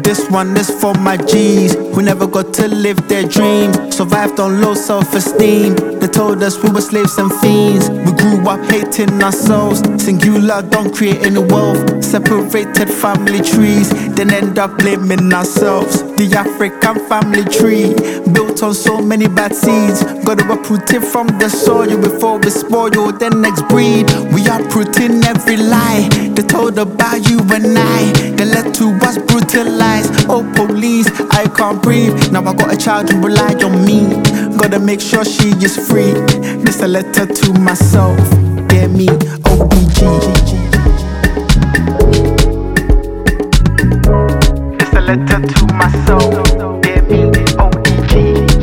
This one is for my G's who never got to live their dreams. Survived on low self-esteem. They told us we were slaves and fiends. We grew up hating ourselves. Singular, don't create any wealth. Separated family trees, then end up blaming ourselves. The African family tree, built on so many bad seeds. Gotta uproot it from the soil before we spoil the next breed. We are uprooting every lie they told about you and I. They led to us brutalized. Oh police, I can't breathe. Now I got a child who rely on me. Gotta make sure she is free. This a letter to myself. Dear me, ODG. This a letter to myself. Dear me, ODG.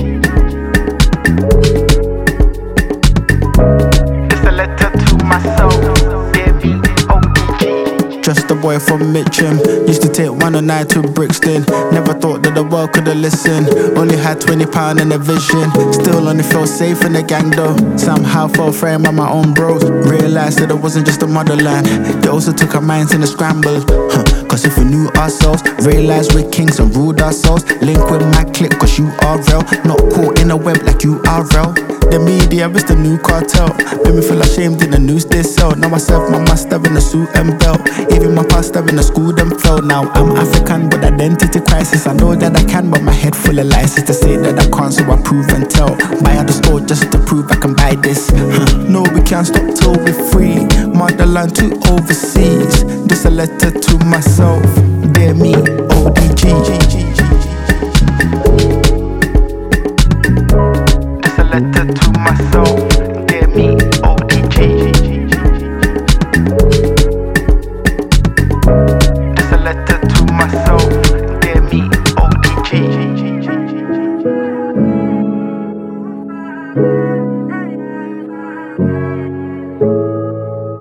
This a letter to myself. Dear me, ODG. Just a boy from Mitcham, used to take 109 to Brixton. Never thought that the world could have listened. Only had £20 in a vision. Still only felt safe in the gang though. Somehow felt framed by my own bros. Realized that it wasn't just a motherland. They also took our minds in a scramble. Cause if we knew ourselves, realized we're kings and ruled ourselves. Link with my clique cause you are real. Not caught in a web like you are real. The media is the new cartel. Made me feel ashamed in the news they sell. Now I serve my master in a suit and belt. Even my pastor in the school them fell. Now I'm African but identity crisis. I know that I can but my head full of lies. To say that I can't so I prove and tell. Buy out the store just to prove I can buy this. No we can't stop till we're free. Motherland to overseas. This a letter to myself.